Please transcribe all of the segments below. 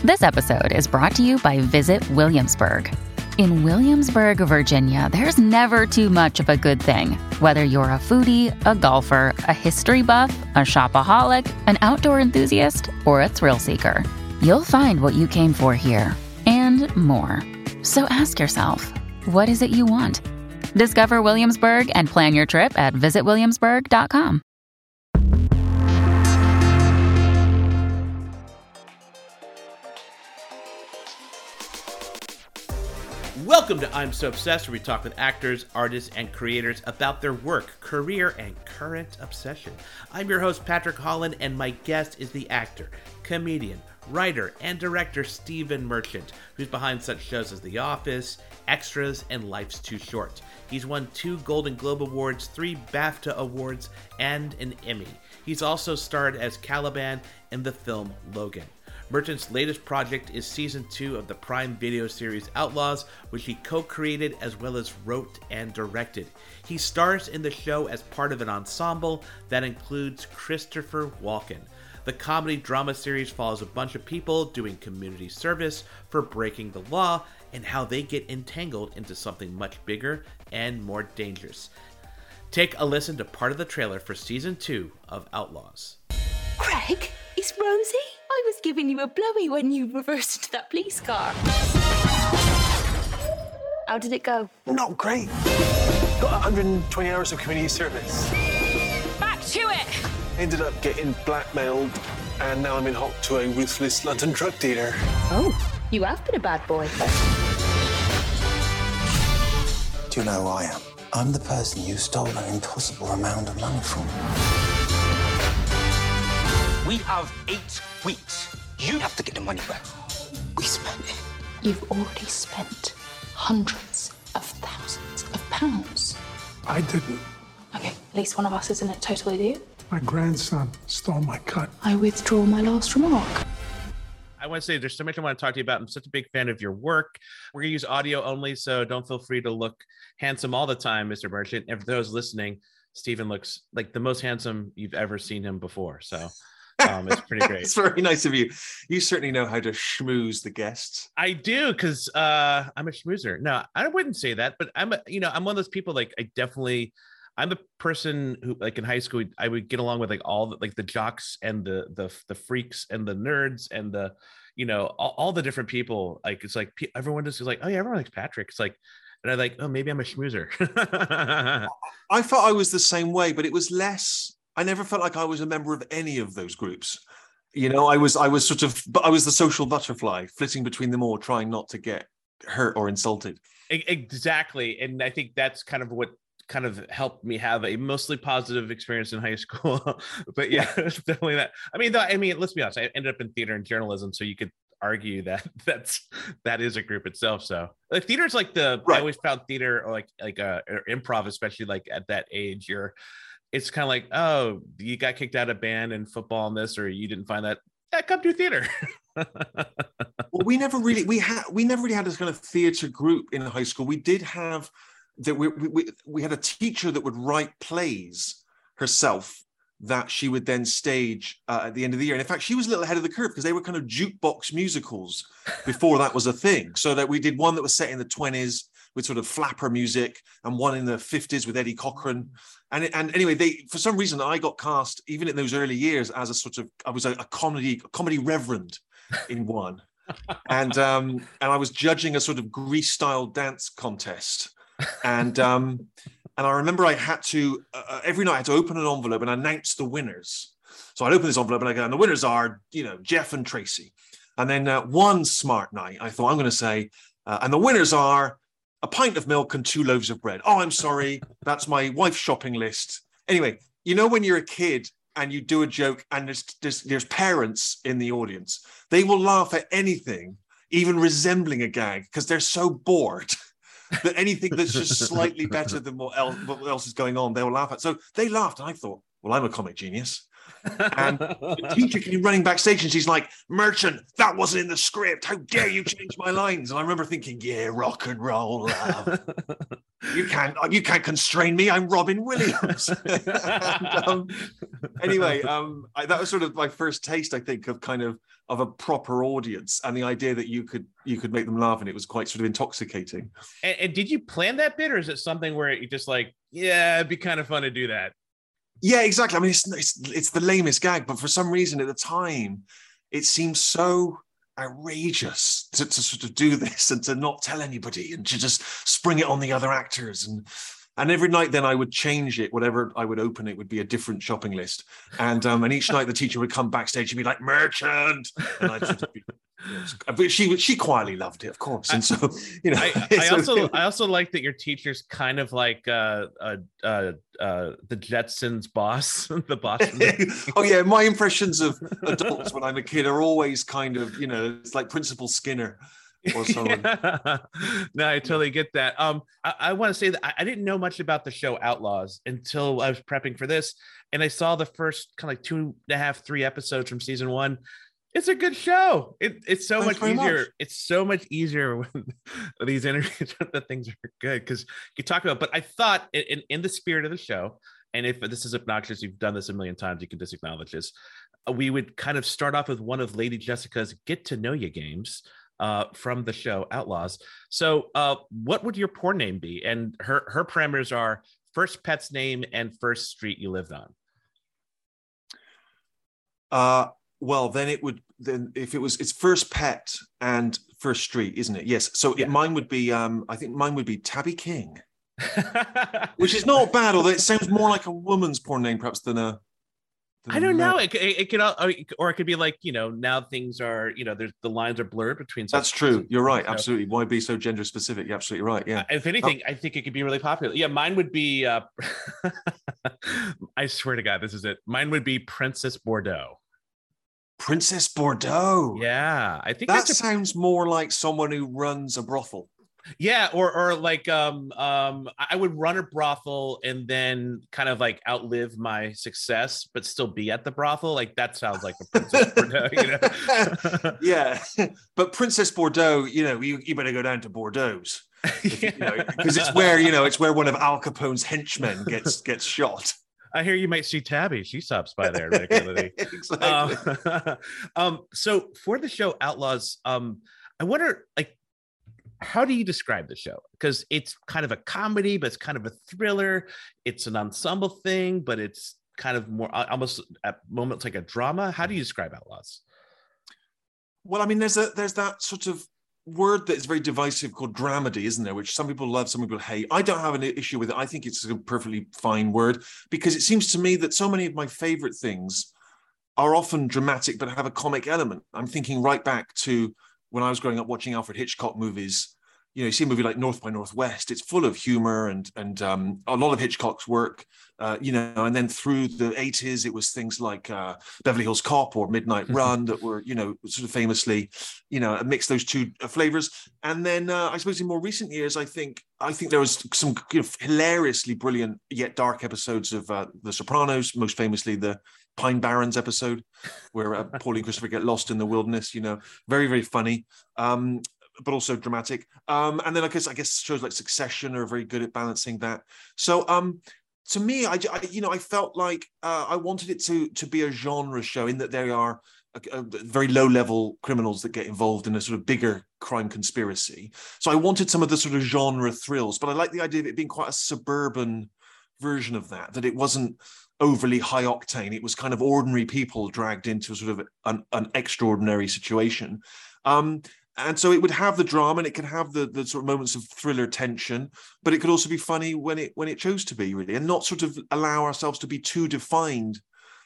This episode is brought to you by Visit Williamsburg. In Williamsburg, Virginia, there's never too much of a good thing. Whether you're a foodie, a golfer, a history buff, a shopaholic, an outdoor enthusiast, or a thrill seeker, you'll find what you came for here and more. So ask yourself, what is it you want? Discover Williamsburg and plan your trip at visitwilliamsburg.com. Welcome to I'm So Obsessed, where we talk with actors, artists, and creators about their work, career, and current obsession. I'm your host, Patrick Holland, and my guest is the actor, comedian, writer, and director Stephen Merchant, who's behind such shows as The Office, Extras, and Life's Too Short. He's won 2 Golden Globe Awards, 3 BAFTA Awards, and an Emmy. He's also starred as Caliban in the film Logan. Merchant's latest project is Season 2 of the Prime Video series Outlaws, which he co-created as well as wrote and directed. He stars in the show as part of an ensemble that includes Christopher Walken. The comedy-drama series follows a bunch of people doing community service for breaking the law and how they get entangled into something much bigger and more dangerous. Take a listen to part of the trailer for Season 2 of Outlaws. Craig, it's Rosie. I was giving you a blowy when you reversed into that police car. How did it go? Not great. Got 120 hours of community service. Back to it! Ended up getting blackmailed, and now I'm in hock to a ruthless London drug dealer. Oh, you have been a bad boy. Do you know who I am? I'm the person you stole an impossible amount of money from. We have 8 weeks. You have to get the money back. We spent it. You've already spent hundreds of thousands of pounds. I didn't. Okay, at least one of us is in it total idiot. My grandson stole my cut. I withdraw my last remark. I want to say there's so much I want to talk to you about. I'm such a big fan of your work. We're going to use audio only, so don't feel free to look handsome all the time, Mr. Merchant. And for those listening, Stephen looks like the most handsome you've ever seen him before, so... it's pretty great. It's very nice of you. You certainly know how to schmooze the guests. I do, because I'm a schmoozer. No, I wouldn't say that, but I'm one of those people, like, I'm the person who, like, in high school, I would get along with, like, all the, like, the jocks and the freaks and the nerds and the, all the different people. Like, it's like everyone just is like, oh yeah, everyone likes Patrick. It's like, and I'm like, oh, maybe I'm a schmoozer. I thought I was the same way, but it was less. I never felt like I was a member of any of those groups. I was the social butterfly, flitting between them all, trying not to get hurt or insulted. Exactly. And I think that's kind of what kind of helped me have a mostly positive experience in high school. But yeah, it's definitely that. I mean, let's be honest, I ended up in theater and journalism, so you could argue that that is a group itself. So like theater is like right. I always found theater or or improv, especially like at that age, it's kind of like, oh, you got kicked out of band and football and this, or you didn't find that. Yeah, come do theater. Well, we never really had this kind of theater group in high school. We did have that. We had a teacher that would write plays herself that she would then stage at the end of the year. And in fact, she was a little ahead of the curve because they were kind of jukebox musicals before that was a thing. So that we did one that was set in the 20s with sort of flapper music, and one in the 50s with Eddie Cochran. And anyway, for some reason, I got cast even in those early years as I was a comedy reverend in one, and I was judging a sort of Grease-style dance contest, and I remember I had to every night I had to open an envelope and announce the winners. So I'd open this envelope and I go, and the winners are Jeff and Tracy, and then one smart night I thought I'm going to say, and the winners are a pint of milk and 2 loaves of bread. Oh, I'm sorry. That's my wife's shopping list. Anyway, when you're a kid and you do a joke and there's parents in the audience, they will laugh at anything, even resembling a gag, because they're so bored that anything that's just slightly better than what else is going on, they'll laugh at. So they laughed, and I thought, well, I'm a comic genius. And the teacher came running backstage and she's like, Merchant, that wasn't in the script. How dare you change my lines? And I remember thinking, yeah, rock and roll. You can't constrain me. I'm Robin Williams. And, anyway, that was sort of my first taste, I think, of kind of a proper audience, and the idea that you could make them laugh, and it was quite sort of intoxicating. And did you plan that bit, or is it something where you just like, yeah, it'd be kind of fun to do that? Yeah, exactly. I mean, it's the lamest gag, but for some reason at the time, it seemed so outrageous to sort of do this and to not tell anybody and to just spring it on the other actors. And every night then I would change it. Whatever I would open, it would be a different shopping list. And each night the teacher would come backstage and be like, "Merchant," and I'd sort of be, but she quietly loved it, of course. And so, I also like that your teacher's kind of like the Jetsons boss, the boss. Oh yeah, my impressions of adults when I'm a kid are always kind of, it's like Principal Skinner. Or someone. Yeah. No, I totally get that. I want to say that I didn't know much about the show Outlaws until I was prepping for this, and I saw the first kind of like 2.5, 3 episodes from season 1. It's a good show. It's so much easier. It's so much easier when these interviews that things are good because you talk about. But I thought in the spirit of the show, and if this is obnoxious, you've done this a million times, you can just acknowledge this. We would kind of start off with one of Lady Jessica's get to know you games. From the show Outlaws. So what would your porn name be? And her parameters are first pet's name and first street you lived on. Well, then it's first pet and first street, isn't it? Yes. So mine would be I think mine would be Tabby King, which is not bad, although it sounds more like a woman's porn name perhaps than a. I don't know. It could, or it could be like, now things are, there's the lines are blurred between. That's true. You're right. Absolutely. Why be so gender specific? You're absolutely right. Yeah. If anything, I think it could be really popular. Yeah. Mine would be, I swear to God, this is it. Mine would be Princess Bordeaux. Princess Bordeaux. Yeah. I think that sounds more like someone who runs a brothel. Yeah, or like I would run a brothel and then kind of like outlive my success, but still be at the brothel. Like that sounds like a Princess Bordeaux, Yeah, but Princess Bordeaux, you better go down to Bordeaux's because it's where one of Al Capone's henchmen gets shot. I hear you might see Tabby. She stops by there regularly. Exactly. So for the show Outlaws, I wonder, like, how do you describe the show? Because it's kind of a comedy, but it's kind of a thriller. It's an ensemble thing, but it's kind of more almost at moments like a drama. How do you describe Outlaws? Well, I mean, there's that sort of word that is very divisive called dramedy, isn't there? Which some people love, some people hate. I don't have an issue with it. I think it's a perfectly fine word because it seems to me that so many of my favorite things are often dramatic, but have a comic element. I'm thinking right back to when I was growing up watching Alfred Hitchcock movies. You see a movie like North by Northwest, it's full of humor and a lot of Hitchcock's work, and then through the 80s, it was things like Beverly Hills Cop or Midnight Run that were, sort of famously, mix those two flavors. And then I suppose in more recent years, I think there was some hilariously brilliant yet dark episodes of The Sopranos, most famously the Pine Barrens episode where Paulie and Christopher get lost in the wilderness, very, very funny. But also dramatic. And then I guess shows like Succession are very good at balancing that. So to me, I felt like I wanted it to be a genre show in that there are very low level criminals that get involved in a sort of bigger crime conspiracy. So I wanted some of the sort of genre thrills, but I like the idea of it being quite a suburban version of that it wasn't overly high octane. It was kind of ordinary people dragged into sort of an extraordinary situation. And so it would have the drama and it could have the sort of moments of thriller tension, but it could also be funny when it chose to be, really, and not sort of allow ourselves to be too defined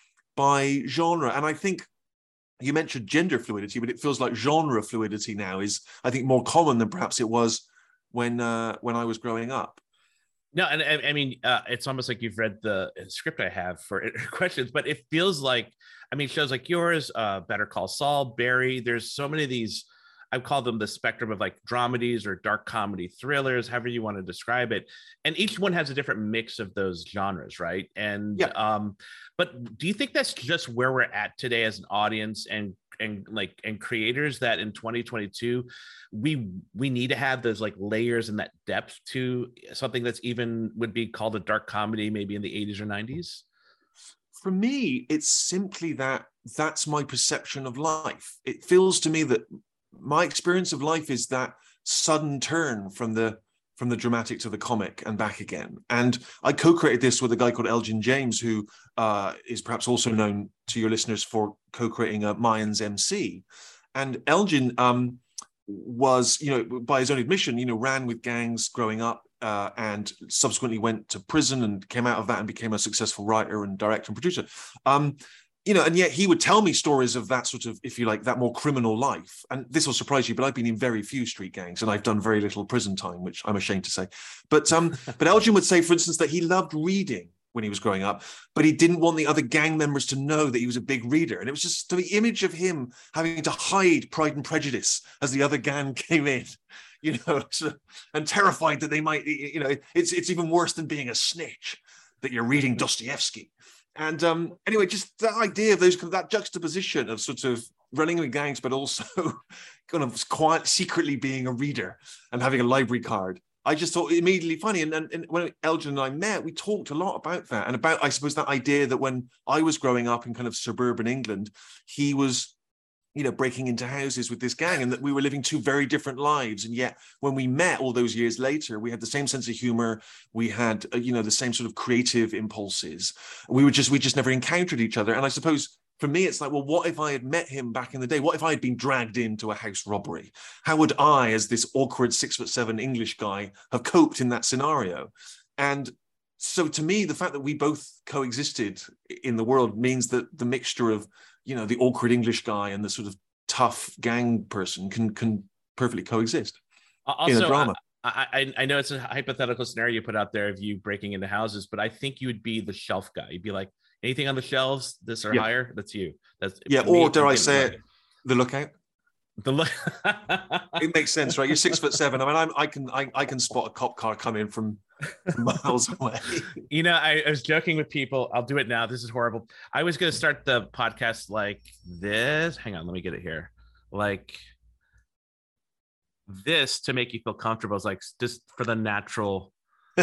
by genre. And I think you mentioned gender fluidity, but it feels like genre fluidity now is, I think, more common than perhaps it was when I was growing up. No, and I mean, it's almost like you've read the script I have for questions, but it feels like, I mean, shows like yours, Better Call Saul, Barry, there's so many of these, I call them the spectrum of like dramedies or dark comedy thrillers, however you want to describe it. And each one has a different mix of those genres, right? And but do you think that's just where we're at today as an audience? And and creators that in 2022 we need to have those like layers and that depth to something that's even would be called a dark comedy, maybe in the 80s or 90s? For me, it's simply that's my perception of life. It feels to me that my experience of life is that sudden turn from the dramatic to the comic and back again. And I co-created this with a guy called Elgin James, who is perhaps also known to your listeners for co-creating Mayans MC. And Elgin was, by his own admission, ran with gangs growing up, and subsequently went to prison and came out of that and became a successful writer and director and producer. And yet he would tell me stories of that sort of, if you like, that more criminal life. And this will surprise you, but I've been in very few street gangs and I've done very little prison time, which I'm ashamed to say. But Elgin would say, for instance, that he loved reading when he was growing up, but he didn't want the other gang members to know that he was a big reader. And it was just the image of him having to hide Pride and Prejudice as the other gang came in, and terrified that they might, it's even worse than being a snitch, that you're reading Dostoevsky. And anyway, just the idea of that juxtaposition of sort of running with gangs, but also kind of quiet, secretly being a reader and having a library card. I just thought immediately funny. And when Elgin and I met, we talked a lot about that and about, I suppose, that idea that when I was growing up in kind of suburban England, he was, breaking into houses with this gang, and that we were living two very different lives. And yet when we met all those years later, we had the same sense of humor. We had, the same sort of creative impulses. We just never encountered each other. And I suppose for me, it's like, well, what if I had met him back in the day? What if I had been dragged into a house robbery? How would I, as this awkward 6'7" English guy, have coped in that scenario? And so to me, the fact that we both coexisted in the world means that the mixture of, the awkward English guy and the sort of tough gang person can perfectly coexist also, in a drama. I know it's a hypothetical scenario you put out there of you breaking into houses, but I think you would be the shelf guy. You'd be like, anything on the shelves, this or higher, that's you. That's or dare I say it, the lookout. It makes sense, right? You're 6'7". I mean, I can spot a cop car coming from miles away. I was joking with people. I'll do it now. This is horrible. I was going to start the podcast like this. Hang on, let me get it here. Like this to make you feel comfortable. It's like just for the natural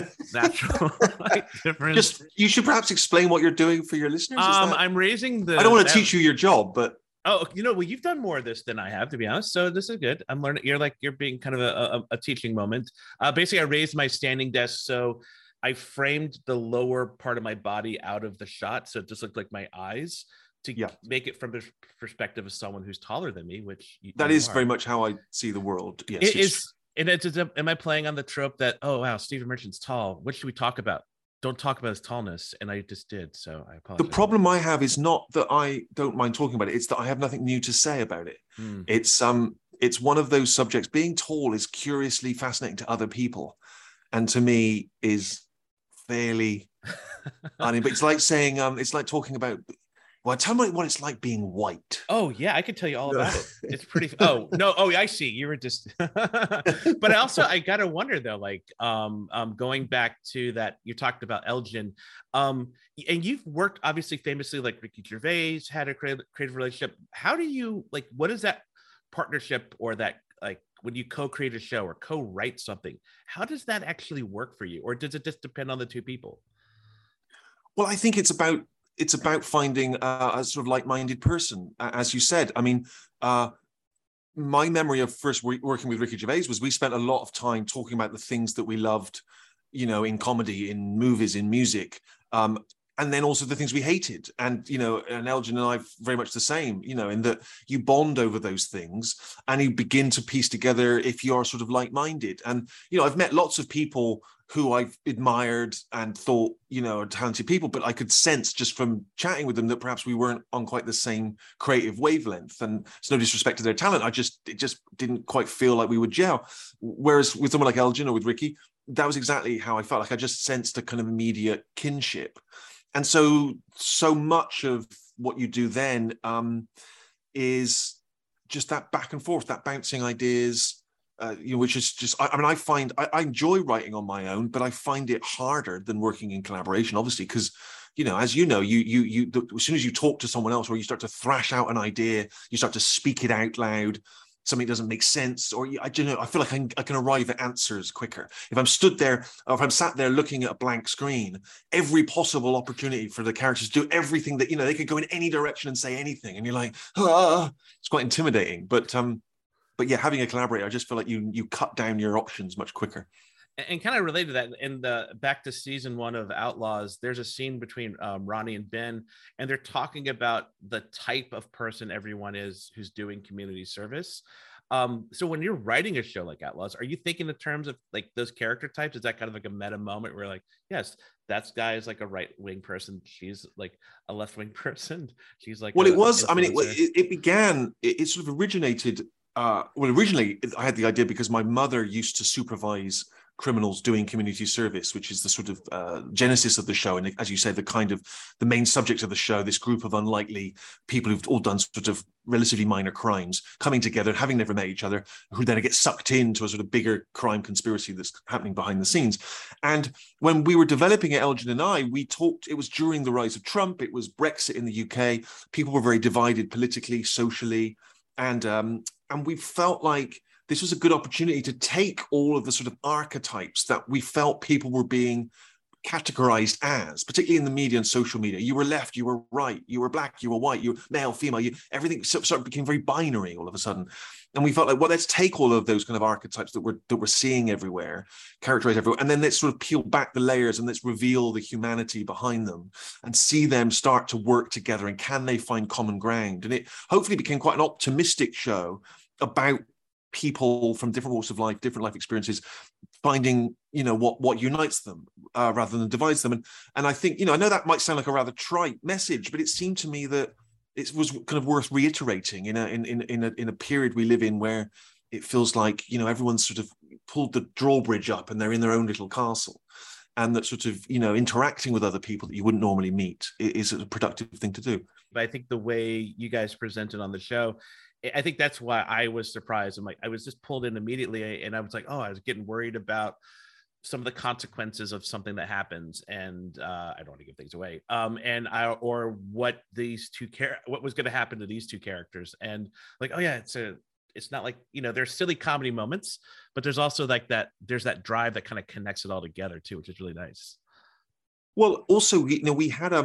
difference. Just you should perhaps explain what you're doing for your listeners. I'm raising the. I don't want to teach you your job, but. Oh, well, you've done more of this than I have, to be honest. So this is good. I'm learning. You're being kind of a teaching moment. Basically, I raised my standing desk, so I framed the lower part of my body out of the shot, so it just looked like my eyes to make it from the perspective of someone who's taller than me. Which that is very much how I see the world. Yes, it is. And am I playing on the trope that, oh wow, Stephen Merchant's tall? What should we talk about? Don't talk about his tallness, and I just did, so I apologize. The problem I have is not that I don't mind talking about it, it's that I have nothing new to say about it. It's one of those subjects. Being tall is curiously fascinating to other people, and to me is fairly but it's like saying it's like talking about, well, tell me what it's like being white. Oh yeah, I could tell you all about it. It's pretty. Oh no. Oh, I see. You were just. But also, I gotta wonder though, like, going back to that, you talked about Elgin, and you've worked obviously famously, like Ricky Gervais had a creative relationship. How do you like? What is that partnership or that like when you co-create a show or co-write something? How does that actually work for you, or does it just depend on the two people? Well, I think it's about finding a sort of like-minded person, as you said. I mean, my memory of first working with Ricky Gervais was we spent a lot of time talking about the things that we loved, in comedy, in movies, in music, and then also the things we hated. And, and Elgin and I very much the same, in that you bond over those things and you begin to piece together if you are sort of like-minded. And, I've met lots of people who I've admired and thought, are talented people, but I could sense just from chatting with them that perhaps we weren't on quite the same creative wavelength. And it's no disrespect to their talent. It just didn't quite feel like we would gel. Whereas with someone like Elgin or with Ricky, that was exactly how I felt. Like I just sensed a kind of immediate kinship. And so much of what you do then is just that back and forth, that bouncing ideas, which is just, I enjoy writing on my own, but I find it harder than working in collaboration, obviously, because, you know, as you know, as soon as you talk to someone else, or you start to thrash out an idea, you start to speak it out loud, something doesn't make sense, or I don't know, I feel like I can arrive at answers quicker. If I'm stood there, or if I'm sat there looking at a blank screen, every possible opportunity for the characters to do everything that, you know, they could go in any direction and say anything. And you're like, it's quite intimidating. But yeah, having a collaborator, I just feel like you cut down your options much quicker. And kind of related to that, in the back to season 1 of Outlaws, there's a scene between Ronnie and Ben, and they're talking about the type of person everyone is who's doing community service. So when you're writing a show like Outlaws, are you thinking in terms of like those character types? Is that kind of like a meta moment where like, yes, that guy is like a right-wing person, she's like a left-wing person, she's like, well, it was, I mean, it began, it sort of originated, originally I had the idea because my mother used to supervise criminals doing community service, which is the sort of genesis of the show. And as you say, the main subject of the show, this group of unlikely people who've all done sort of relatively minor crimes, coming together, having never met each other, who then get sucked into a sort of bigger crime conspiracy that's happening behind the scenes. And when we were developing it, Elgin and I, we talked, it was during the rise of Trump, it was Brexit in the UK, people were very divided politically, socially, and we felt like this was a good opportunity to take all of the sort of archetypes that we felt people were being categorized as, particularly in the media and social media. You were left, you were right, you were black, you were white, you were male, female, everything sort of became very binary all of a sudden. And we felt like, well, let's take all of those kind of archetypes that we're seeing everywhere, characterized everywhere, and then let's sort of peel back the layers and let's reveal the humanity behind them and see them start to work together, and can they find common ground? And it hopefully became quite an optimistic show about people from different walks of life, different life experiences, finding, you know, what unites them rather than divides them. And I think, you know, I know that might sound like a rather trite message, but it seemed to me that it was kind of worth reiterating in a period we live in where it feels like, you know, everyone's sort of pulled the drawbridge up and they're in their own little castle, and that sort of, you know, interacting with other people that you wouldn't normally meet is a productive thing to do. But I think the way you guys presented on the show, I think that's why I was surprised. I'm like, I was just pulled in immediately, and I was like, oh, I was getting worried about some of the consequences of something that happens, and I don't want to give things away. Or what what was going to happen to these two characters, and like, oh yeah, it's not like, you know, there's silly comedy moments, but there's also like there's that drive that kind of connects it all together too, which is really nice. Well, also, you know,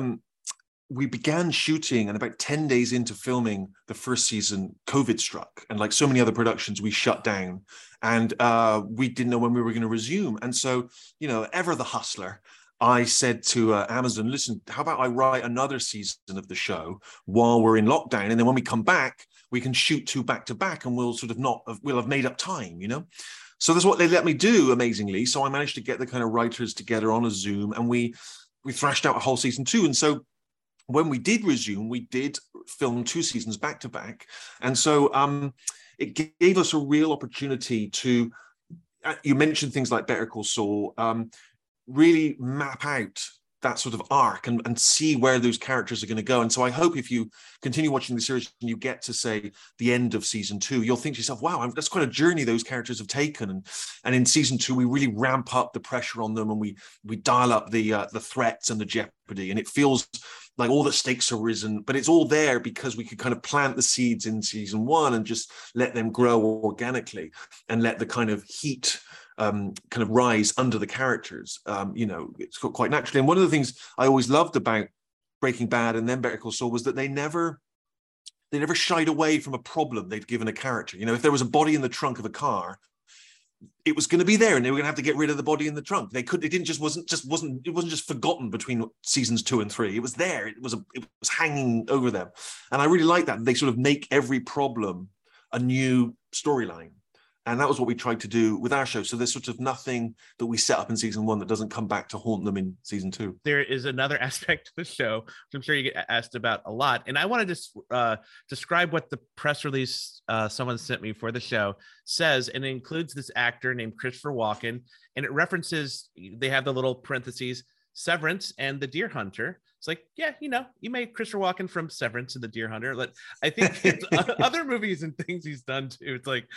we began shooting, and about 10 days into filming the first season, COVID struck. And like so many other productions, we shut down, and we didn't know when we were going to resume. And so, you know, ever the hustler, I said to Amazon, listen, how about I write another season of the show while we're in lockdown? And then when we come back, we can shoot 2 back to back, and we'll have made up time, you know? So that's what they let me do, amazingly. So I managed to get the kind of writers together on a Zoom, and we thrashed out a whole season 2. And so when we did resume, we did film 2 seasons back to back. And so it gave us a real opportunity to, you mentioned things like Better Call Saul, really map out that sort of arc and see where those characters are going to go. And so I hope if you continue watching the series and you get to, say, the end of season 2, you'll think to yourself, wow, that's quite a journey those characters have taken. And in season 2, we really ramp up the pressure on them, and we dial up the threats and the jeopardy. And it feels like all the stakes are risen, but it's all there because we could kind of plant the seeds in season 1 and just let them grow organically, and let the kind of heat kind of rise under the characters. You know, it's quite naturally. And one of the things I always loved about Breaking Bad and then Better Call Saul was that they never shied away from a problem they'd given a character. You know, if there was a body in the trunk of a car, it was going to be there, and they were going to have to get rid of the body in the trunk. It wasn't just forgotten between seasons 2 and 3. It was there. It was hanging over them. And I really like that. They sort of make every problem a new storyline. And that was what we tried to do with our show. So there's sort of nothing that we set up in season 1 that doesn't come back to haunt them in season 2. There is another aspect to the show, which I'm sure you get asked about a lot. And I want to just describe what the press release someone sent me for the show says. And it includes this actor named Christopher Walken. And it references, they have the little parentheses, Severance and The Deer Hunter. It's like, yeah, you know, you made Christopher Walken from Severance and The Deer Hunter. But I think it's other movies and things he's done too. It's like,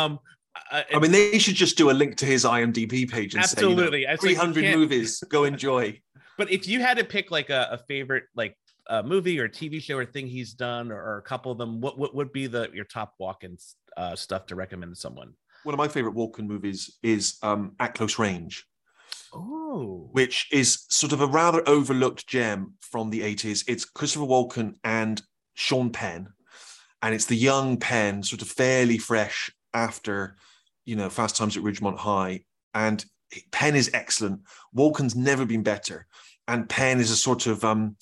I mean, they should just do a link to his IMDb page and absolutely. say, 300 movies, go enjoy. But if you had to pick like a favorite like movie or TV show or thing he's done, or a couple of them, what would be your top Walken stuff to recommend to someone? One of my favorite Walken movies is At Close Range. Oh, which is sort of a rather overlooked gem from the 80s. It's Christopher Walken and Sean Penn, and it's the young Penn, sort of fairly fresh after, Fast Times at Ridgemont High. And Penn is excellent. Walken's never been better. And Penn is a sort of, a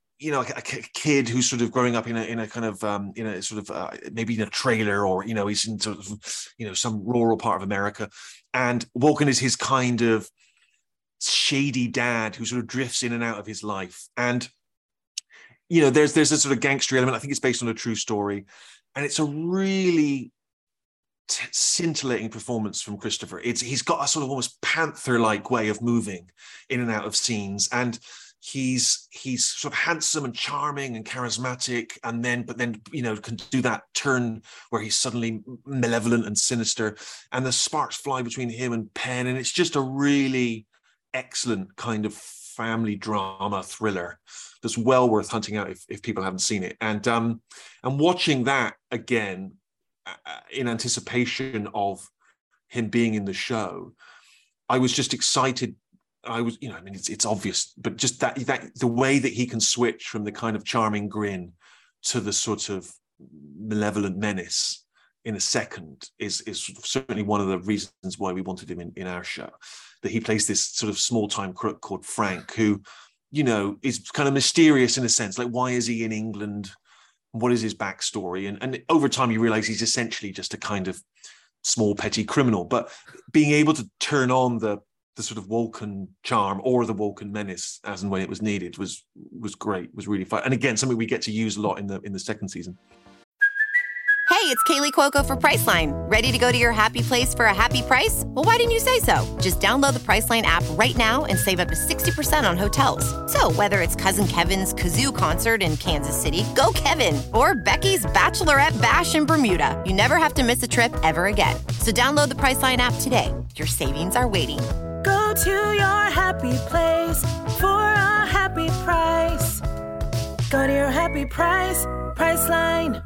kid who's sort of growing up in a kind of, maybe in a trailer, or, he's in sort of, some rural part of America. And Walken is his kind of shady dad who sort of drifts in and out of his life. And, there's a sort of gangster element. I think it's based on a true story. And it's a really scintillating performance from Christopher. He's got a sort of almost panther-like way of moving in and out of scenes. And he's sort of handsome and charming and charismatic, but then can do that turn where he's suddenly malevolent and sinister. And the sparks fly between him and Penn. And it's just a really excellent kind of family drama thriller that's well worth hunting out if people haven't seen it. And watching that again in anticipation of him being in the show, I was just excited. I was, it's obvious, but just that the way that he can switch from the kind of charming grin to the sort of malevolent menace in a second is certainly one of the reasons why we wanted him in our show. That he plays this sort of small-time crook called Frank, who, is kind of mysterious in a sense. Like, why is he in England? What is his backstory? And over time, you realize he's essentially just a kind of small, petty criminal. But being able to turn on the sort of Walken charm or the Walken menace as and when it was needed was great, was really fun. And again, something we get to use a lot in the second season. Hey, it's Kaylee Cuoco for Priceline. Ready to go to your happy place for a happy price? Well, why didn't you say so? Just download the Priceline app right now and save up to 60% on hotels. So whether it's Cousin Kevin's Kazoo Concert in Kansas City, go Kevin, or Becky's Bachelorette Bash in Bermuda, you never have to miss a trip ever again. So download the Priceline app today. Your savings are waiting. Go to your happy place for a happy price. Go to your happy price, Priceline.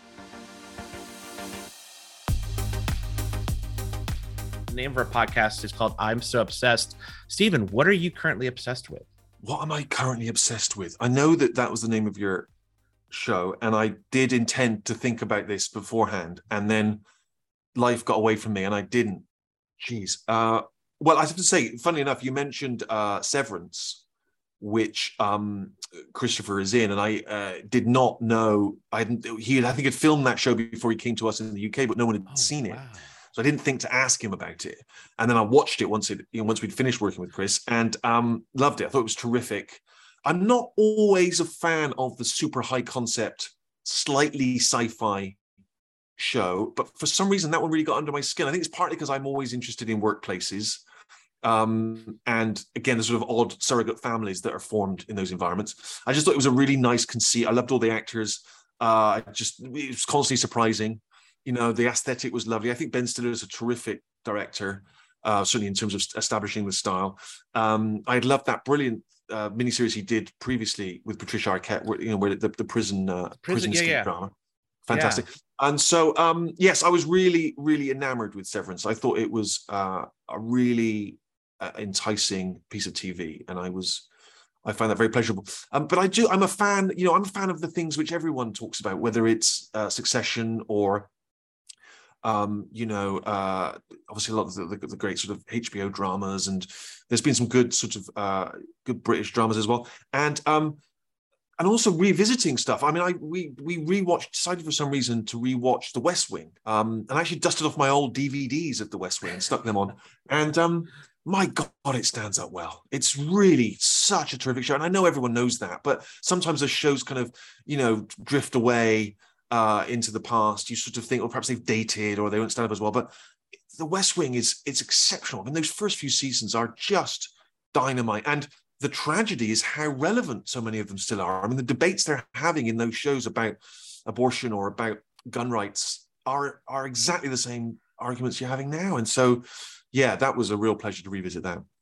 The name of our podcast is called I'm So Obsessed. Stephen, what are you currently obsessed with? What am I currently obsessed with? I know that was the name of your show, and I did intend to think about this beforehand, and then life got away from me, and I didn't. Jeez. Well, I have to say, funny enough, you mentioned Severance, which Christopher is in, and I did not know. I think had filmed that show before he came to us in the UK, but no one had seen it. So I didn't think to ask him about it. And then I watched it once we'd finished working with Chris, and loved it. I thought it was terrific. I'm not always a fan of the super high concept, slightly sci-fi show, but for some reason that one really got under my skin. I think it's partly because I'm always interested in workplaces. And again, the sort of odd surrogate families that are formed in those environments. I just thought it was a really nice conceit. I loved all the actors. It was constantly surprising. The aesthetic was lovely. I think Ben Stiller is a terrific director, certainly in terms of establishing the style. I loved that brilliant miniseries he did previously with Patricia Arquette, where the prison escape drama. Fantastic. Yeah. And so, yes, I was really, really enamored with Severance. I thought it was a really enticing piece of TV, and I find that very pleasurable. But I'm a fan, I'm a fan of the things which everyone talks about, whether it's Succession or obviously a lot of the great sort of HBO dramas, and there's been some good sort of good British dramas as well, and also revisiting stuff. I mean, we decided for some reason to rewatch The West Wing, and I actually dusted off my old DVDs of The West Wing and stuck them on, and my God, it stands up well. It's really such a terrific show, and I know everyone knows that, but sometimes the shows kind of drift away into the past. You sort of think, perhaps they've dated or they won't stand up as well. But The West Wing it's exceptional. I mean, those first few seasons are just dynamite. And the tragedy is how relevant so many of them still are. I mean, the debates they're having in those shows about abortion or about gun rights are exactly the same arguments you're having now. And so, yeah, that was a real pleasure to revisit that.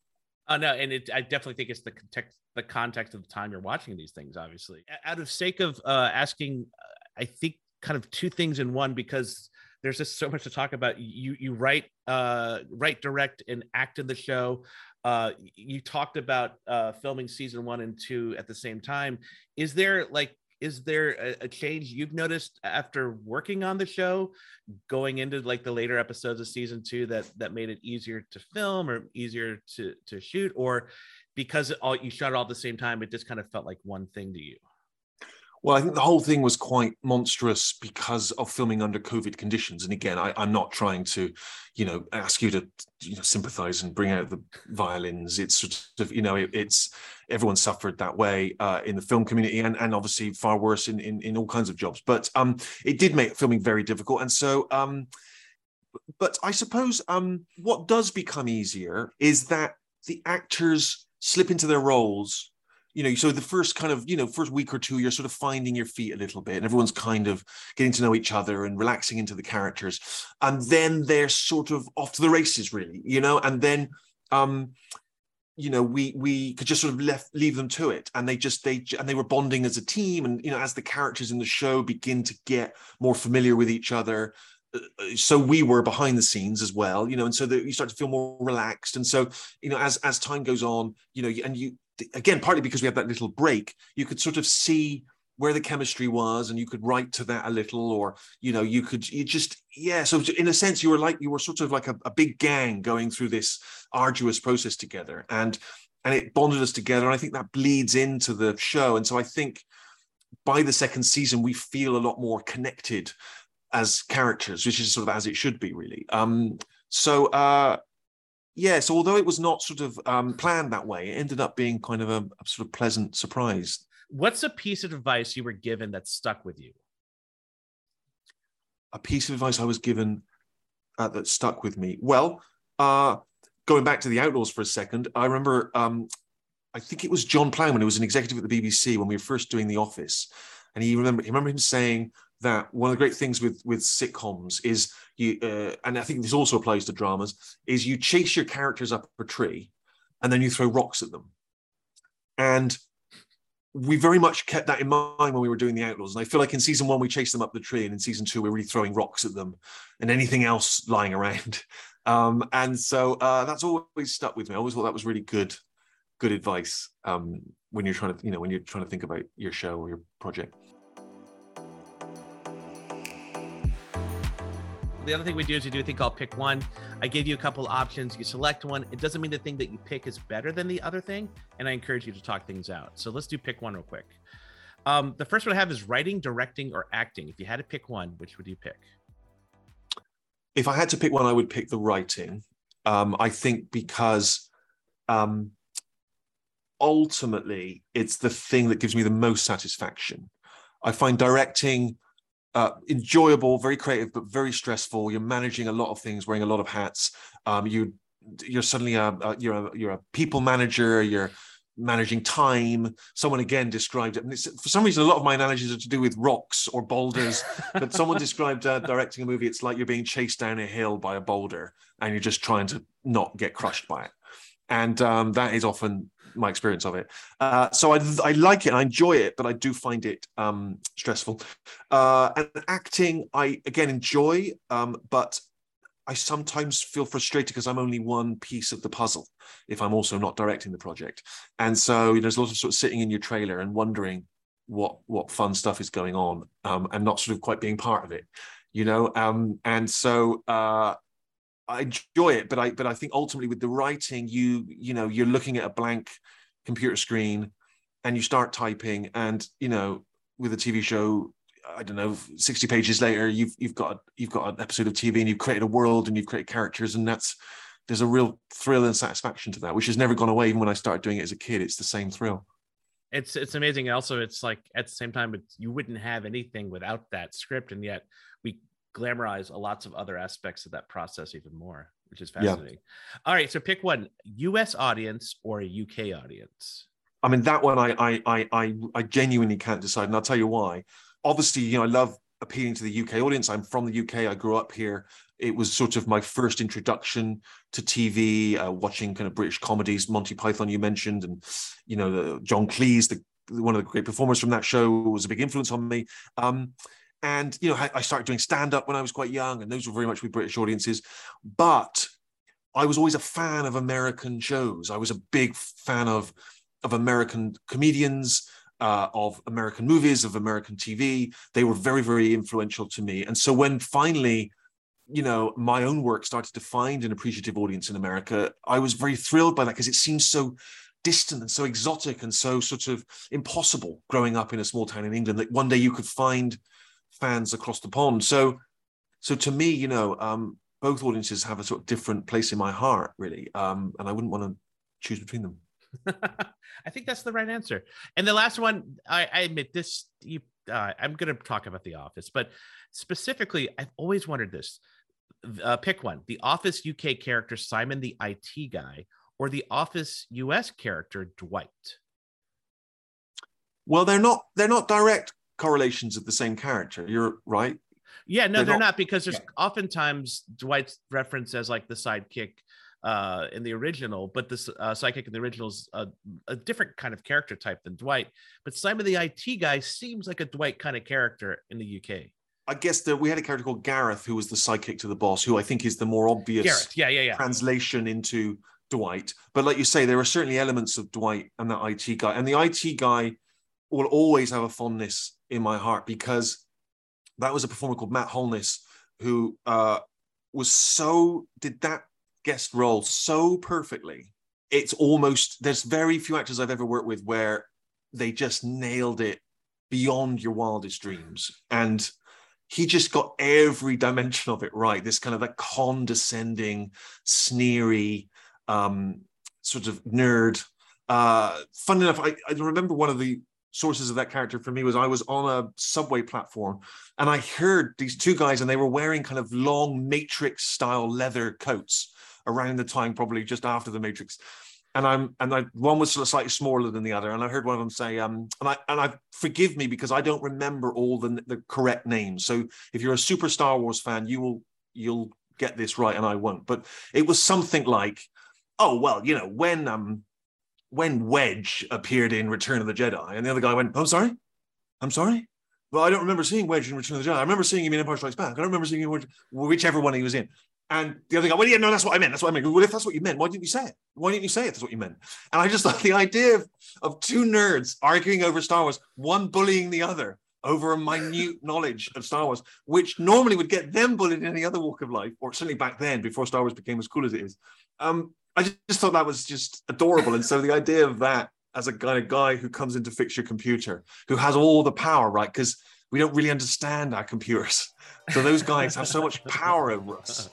No, and I definitely think it's the context of the time you're watching these things, obviously. Out of sake of asking, I think kind of two things in one, because there's just so much to talk about. You write, direct, and act in the show. You talked about filming season 1 and 2 at the same time. Is there a change you've noticed after working on the show, going into like the later episodes of season 2 that made it easier to film or easier to shoot, or because you shot it all at the same time, it just kind of felt like one thing to you? Well, I think the whole thing was quite monstrous because of filming under COVID conditions. And again, I'm not trying to, ask you to, sympathize and bring out the violins. It's sort of, it's everyone suffered that way in the film community, and obviously far worse in all kinds of jobs. But it did make filming very difficult. And so, but I suppose what does become easier is that the actors slip into their roles. So the first kind of, first week or two, you're sort of finding your feet a little bit, and everyone's kind of getting to know each other and relaxing into the characters. And then they're sort of off to the races, really, and then, we could just sort of leave them to it. And they were bonding as a team. And, as the characters in the show begin to get more familiar with each other, so we were behind the scenes as well, and so that you start to feel more relaxed. And so, as time goes on, again, partly because we had that little break, you could sort of see where the chemistry was, and you could write to that a little, or, so in a sense, you were sort of like a big gang going through this arduous process together, and it bonded us together. And I think that bleeds into the show. And so I think by the second season, we feel a lot more connected as characters, which is sort of as it should be, really. So although it was not sort of planned that way, it ended up being kind of a sort of pleasant surprise. What's a piece of advice you were given that stuck with you? A piece of advice I was given that stuck with me. Well, going back to The Outlaws for a second, I remember, I think it was John Plowman, who was an executive at the BBC when we were first doing The Office. And he remember him saying that one of the great things with sitcoms is and I think this also applies to dramas, is you chase your characters up a tree and then you throw rocks at them. And we very much kept that in mind when we were doing The Outlaws. And I feel like in season 1, we chased them up the tree, and in season 2, we're really throwing rocks at them and anything else lying around. And so that's always stuck with me. I always thought that was really good advice when you're trying to think about your show or your project. The other thing we do is we do a thing called Pick One. I gave you a couple options. You select one. It doesn't mean the thing that you pick is better than the other thing, and I encourage you to talk things out. So let's do Pick One real quick. The first one I have is writing, directing, or acting. If you had to pick one, which would you pick? If I had to pick one, I would pick the writing. I think because ultimately it's the thing that gives me the most satisfaction. I find directing enjoyable, very creative, but very stressful. You're managing a lot of things, wearing a lot of hats. You're suddenly you're a people manager. You're managing time. Someone again described it, and for some reason, a lot of my analogies are to do with rocks or boulders. But someone described directing a movie. It's like you're being chased down a hill by a boulder, and you're just trying to not get crushed by it. And that is often my experience of it. So I like it, I enjoy it, but I do find it stressful. And acting, I again enjoy, but I sometimes feel frustrated because I'm only one piece of the puzzle if I'm also not directing the project. And so there's a lot of sort of sitting in your trailer and wondering what fun stuff is going on, and not sort of quite being part of it, and so I enjoy it, but I think ultimately with the writing, you're looking at a blank computer screen and you start typing, and with a TV show, I don't know, 60 pages later, you've got an episode of TV, and you've created a world and you've created characters, and there's a real thrill and satisfaction to that, which has never gone away. Even when I started doing it as a kid, it's the same thrill. It's amazing. Also, it's like at the same time, you wouldn't have anything without that script, and yet we glamorize lots of other aspects of that process even more, which is fascinating. Yeah. All right, so pick one: US audience or a UK audience? I mean, that one I genuinely can't decide, and I'll tell you why. Obviously, I love appealing to the UK audience. I'm from the UK. I grew up here. It was sort of my first introduction to TV, watching kind of British comedies, Monty Python you mentioned, and, you know, John Cleese, one of the great performers from that show, was a big influence on me. And, you know, I started doing stand-up when I was quite young, and those were very much with British audiences. But I was always a fan of American shows. I was a big fan of American comedians, of American movies, of American TV. They were very, very influential to me. And so when finally, you know, my own work started to find an appreciative audience in America, I was very thrilled by that, because it seems so distant and so exotic and so sort of impossible growing up in a small town in England, that one day you could find fans across the pond. So to me, you know, both audiences have a sort of different place in my heart, really. And I wouldn't want to choose between them. I think that's the right answer. And the last one, I admit this, I'm going to talk about The Office, but specifically, I've always wondered this. Pick one: The Office UK character Simon the IT guy, or The Office US character Dwight? Well, they're not direct correlations of the same character. You're right. Yeah, no, they're not, because there's oftentimes Dwight's referenced as like the sidekick in the original, but this sidekick in the original is a different kind of character type than Dwight. But Simon the IT guy seems like a Dwight kind of character in the UK. I guess we had a character called Gareth, who was the sidekick to the boss, who I think is the more obvious translation into Dwight. But like you say, there are certainly elements of Dwight and that IT guy. And the IT guy will always have a fondness in my heart, because that was a performer called Matt Holness, who did that guest role so perfectly. It's almost, there's very few actors I've ever worked with where they just nailed it beyond your wildest dreams. And he just got every dimension of it right. This kind of that condescending, sneery, sort of nerd. Fun enough, I remember one of the sources of that character for me was I was on a subway platform, and I heard these two guys, and they were wearing kind of long Matrix style leather coats around the time, probably just after the Matrix. And one was sort of slightly smaller than the other. And I heard one of them say, and I forgive me because I don't remember all the correct names. So if you're a super Star Wars fan, you'll get this right and I won't. But it was something like, oh, well, you know, when Wedge appeared in Return of the Jedi, and the other guy went, I'm sorry? Well, I don't remember seeing Wedge in Return of the Jedi. I remember seeing him in Empire Strikes Back. I don't remember seeing him in whichever one he was in. And the other guy, well, yeah, no, that's what I meant. Well, if that's what you meant, why didn't you say it? Why didn't you say it? That's what you meant. And I just thought the idea of two nerds arguing over Star Wars, one bullying the other over a minute knowledge of Star Wars, which normally would get them bullied in any other walk of life, or certainly back then before Star Wars became as cool as it is. I just thought that was just adorable. And so the idea of that as a kind of guy who comes in to fix your computer, who has all the power, right? Because we don't really understand our computers. So those guys have so much power over us.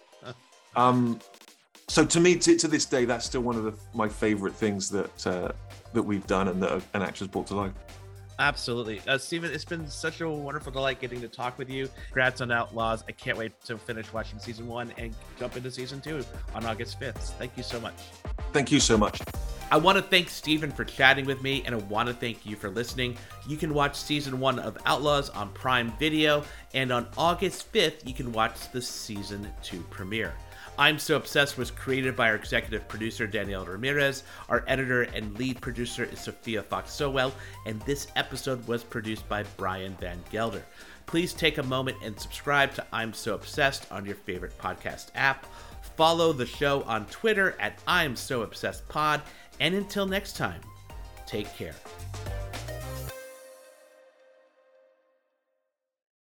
So to me, to this day, that's still one of my favorite things that we've done and that an actor's brought to life. Absolutely. Stephen, it's been such a wonderful delight getting to talk with you. Congrats on Outlaws. I can't wait to finish watching season 1 and jump into season 2 on August 5th. Thank you so much. Thank you so much. I want to thank Stephen for chatting with me, and I want to thank you for listening. You can watch season 1 of Outlaws on Prime Video, and on August 5th, you can watch the season 2 premiere. I'm So Obsessed was created by our executive producer, Danielle Ramirez. Our editor and lead producer is Sophia Fox-Sowell, and this episode was produced by Brian Van Gelder. Please take a moment and subscribe to I'm So Obsessed on your favorite podcast app. Follow the show on Twitter at I'm So Obsessed Pod, and until next time, take care.